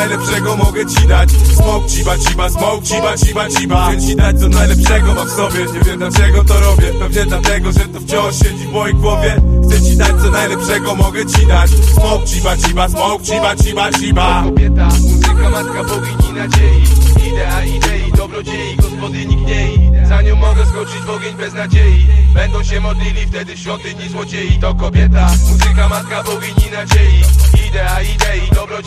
najlepszego mogę ci dać. Smoke, ciba, ciba, smoke, ciba, ciba, ciba. Chcę ci dać co najlepszego mam w sobie. Nie wiem dlaczego to robię, pewnie dlatego, że to wciąż siedzi w mojej głowie. Chcę ci dać co najlepszego mogę ci dać. Smoke, ciba, ciba, smoke, ciba, ciba, ciba. Kobieta, muzyka, matka, bogini nadziei. Idea idei, dobrodziei, gospodyni gnei. Za nią mogę skoczyć w ogień bez nadziei. Będą się modlili wtedy w świątyni złodziei. To kobieta, muzyka, matka, bogini nadziei. Idea idei, dobrodziei.